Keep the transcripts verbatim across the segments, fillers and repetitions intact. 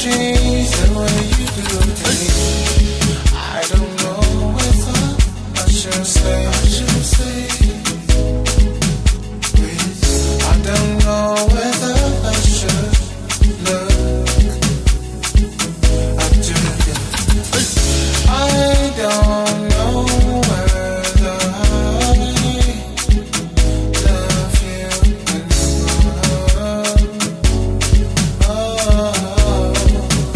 trees the way you do to me. I don't know whether I should stay, I should stay. I don't know whether I should look up to you. I don't know whether I love you anymore. Oh.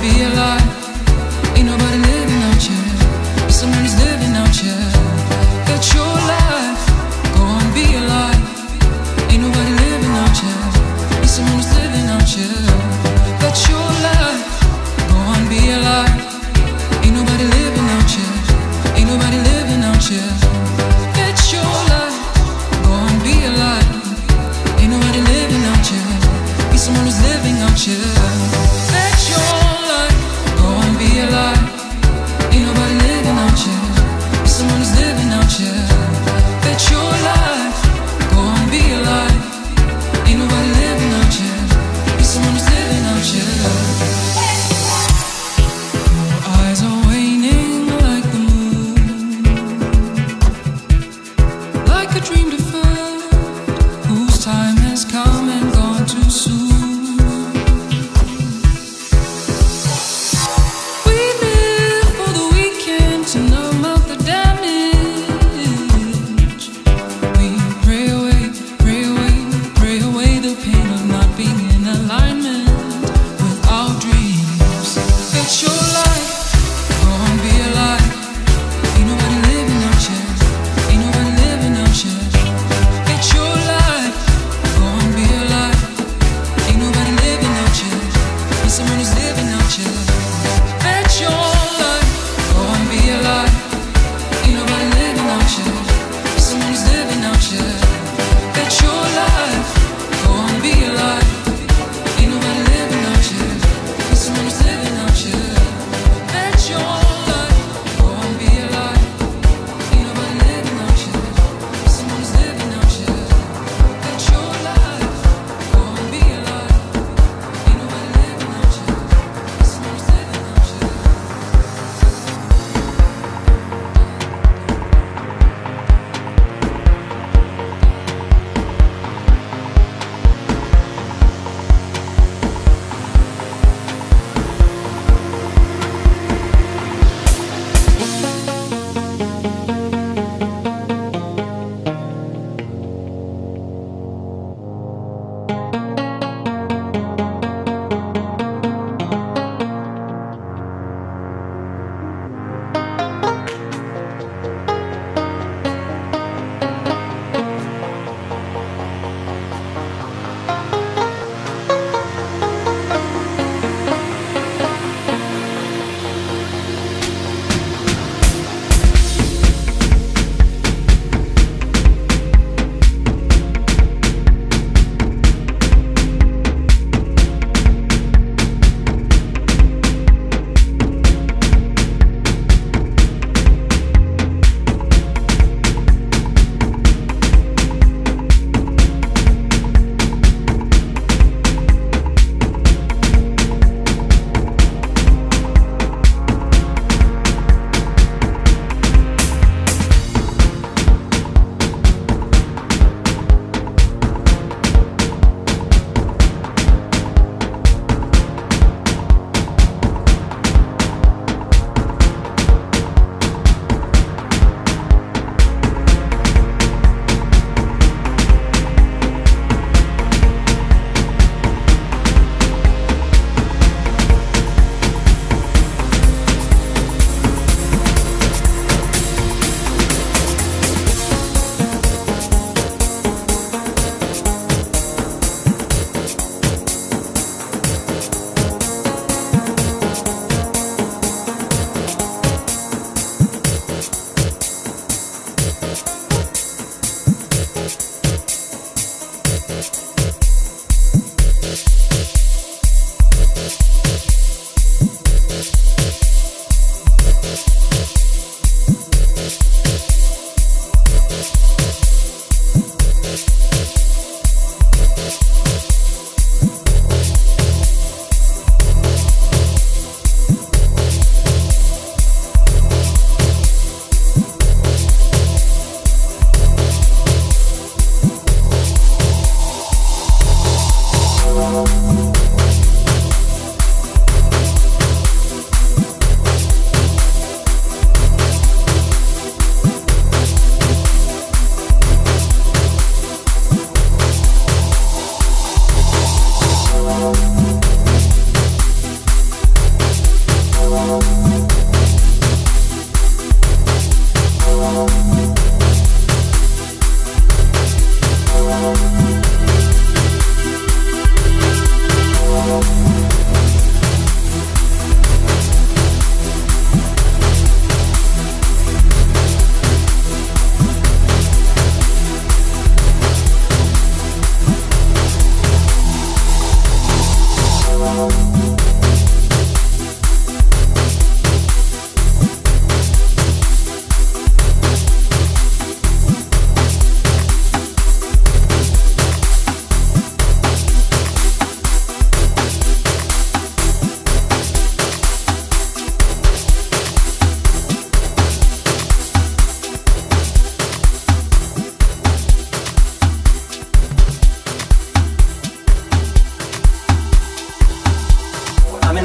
be alive. Ain't nobody living out here. Be someone who's living out here. Get your life, go on, be alive. Ain't nobody living out here. Be someone who's living out here. Get your life, go on, be alive. Ain't nobody living out here. Ain't nobody living out here. Get your life, go on, be alive. Ain't nobody living out here. Be someone who's living out here. Get your life, go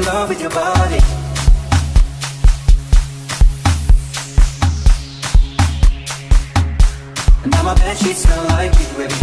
in love with your body. And now my bed sheets smell like you, baby.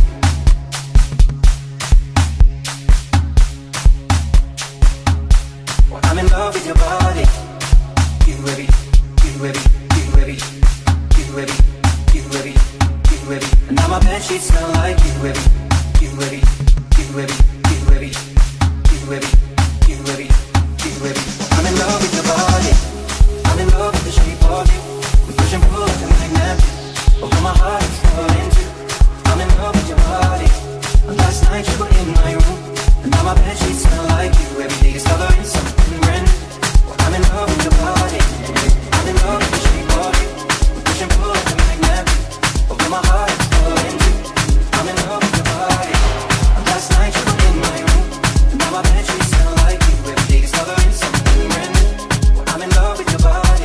Well, I'm in love with your body. You, baby, you, baby, you, baby, you, baby, you, baby, you, baby. And now my bed sheets smell like you, baby. You, baby, you, baby, you, baby, you, baby, you, baby, you, baby. I'm in love with your body. I'm in love with the shape of you. We push and pull like a magnet. Although my heart is falling too. I'm in love with your body. And last night you were in my room. And now my bed sheets smell like you. Every day discovering something brand new. Well, I'm in love with your body. I'm in love with the shape of you. We push and pull like a magnet. Although my heart is falling too. I'm in love with your body. And last night you were in my room. And now my bed sheets smell like you. Every day discovering something brand new. Well, I'm in love with your body.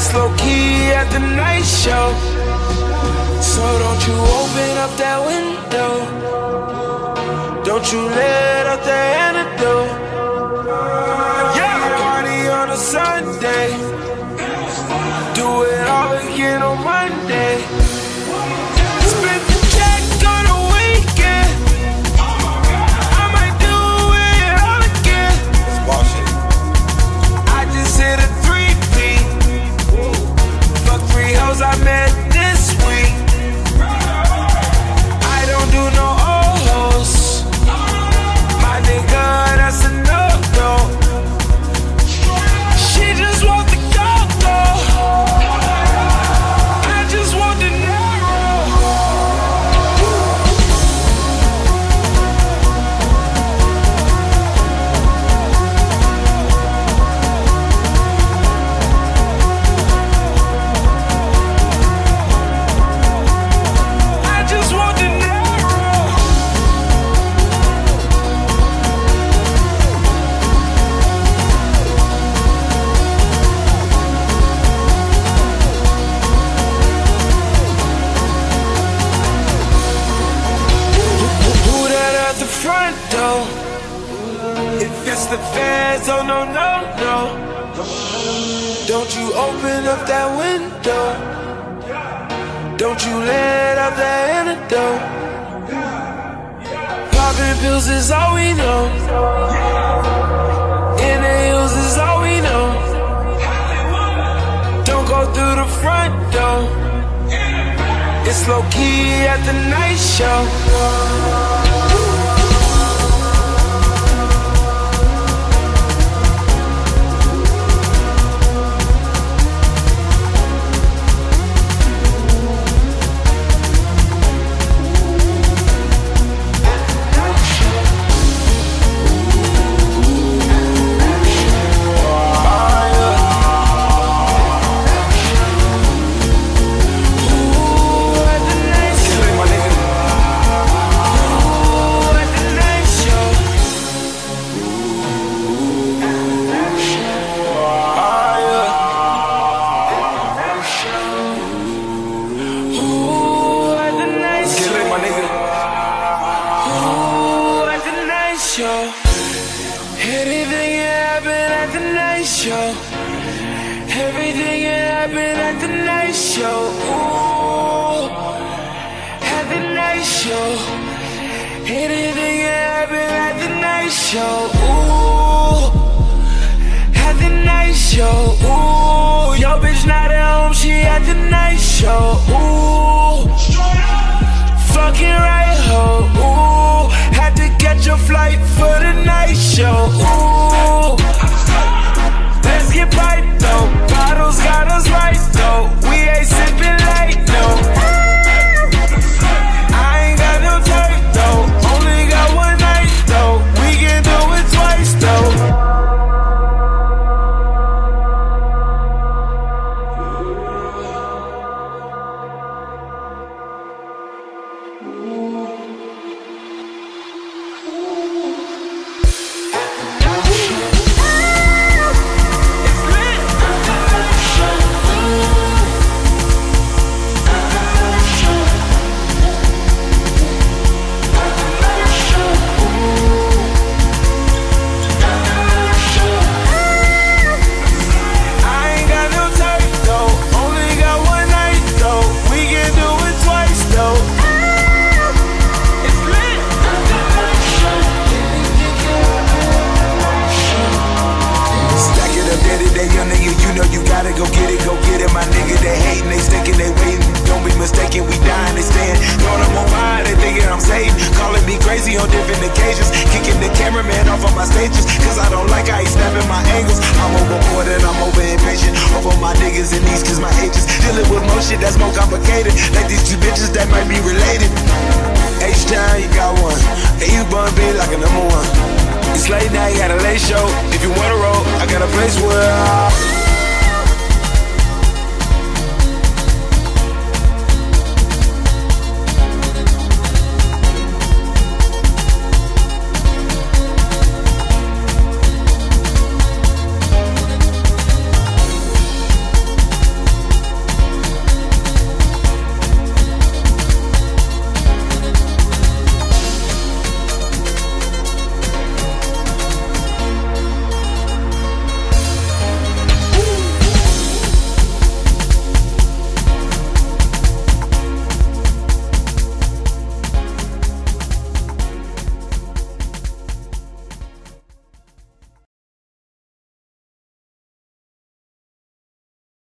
It's low key at the night show. So don't you open up that window. Don't you let out the antidote. Yeah, party on a Sunday. Do it all again on Monday. Spend the check on a weekend. I might do it all again. I just hit a three beat. Fuck three hoes I met this week. I don't do no old hoes. My nigga, that's a no-no. She just want the go-go. I just want the narrow. I just want the narrow. Who that at the front door? If it's the feds, oh no, no, no. Don't you open up that window. Don't you let out the antidote. Popping pills is all we know. Inhales is all we know. Don't go through the front door. It's low key at the night show. Anything can happen at the night show. Everything can happen at the night show. Ooh, at the night show. Anything can happen at the night show. Ooh, at the night show. Ooh, your bitch not at home, she at the night show. Ooh, fucking right ho. Ooh, had to catch a flight for the night show. Ooh, let's get right though. Bottles got us right though. We ain't sipping light no. I ain't got no time though. Only got one night though. We can do it twice though. Go get it, go get it, my nigga. They hating, they stinking, they waiting. Don't be mistaken, we dying, they staying. Throwing them on fire, they thinking I'm Satan. Calling me crazy on different occasions. Kicking the cameraman off of my stages. Cause I don't like how he snapping my angles. I'm overboard and I'm over impatient. Over my niggas and these cause my ages. Dealing with more shit that's more complicated. Like these two bitches that might be related. H-Town, you got one. And you bun big like a number one. It's late night, got a late show. If you wanna roll, I got a place where